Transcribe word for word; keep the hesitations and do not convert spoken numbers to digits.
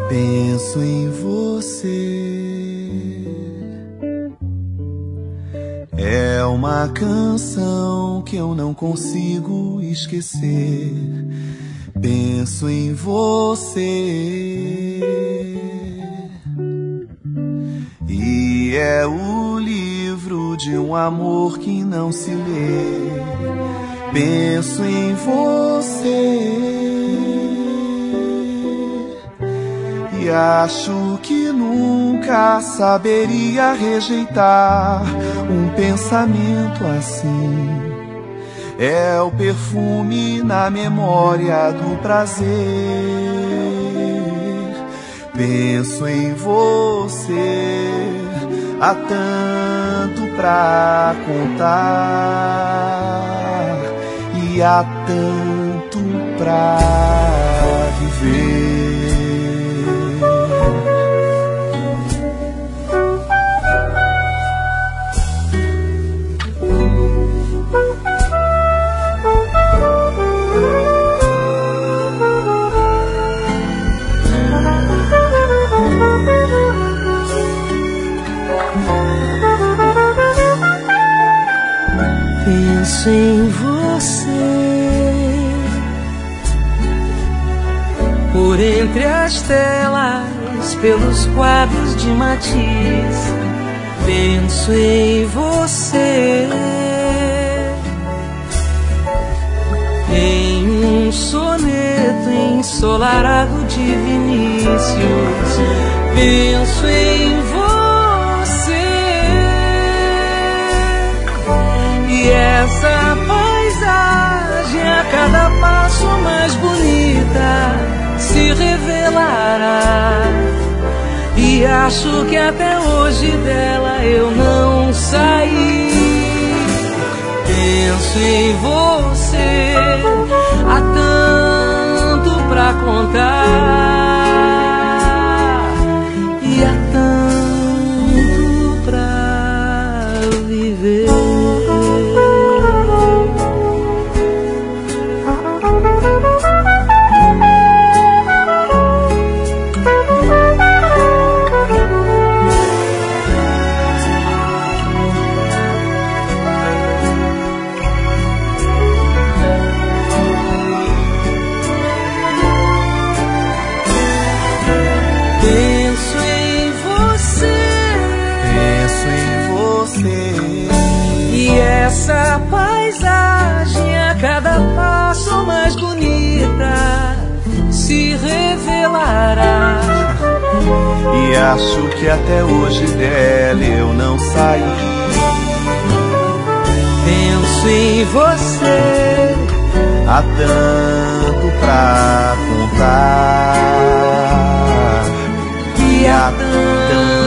Penso em você. É uma canção que eu não consigo esquecer. Penso em você. E é o livro de um amor que não se lê. Penso em você. E acho que nunca saberia rejeitar um pensamento assim. É o perfume na memória do prazer. Penso em você, há tanto pra contar e há tanto pra viver. Penso em você, por entre as telas, pelos quadros de Matisse. Penso em você, em um soneto ensolarado de Vinícius. Penso em você. E essa paisagem, a cada passo mais bonita, se revelará. E acho que até hoje dela eu não saí. Penso em você, há tanto pra contar e há tanto pra viver. E essa paisagem, a cada passo mais bonita, se revelará. E acho que até hoje dela eu não saí. Penso em você, há tanto pra contar e há tanto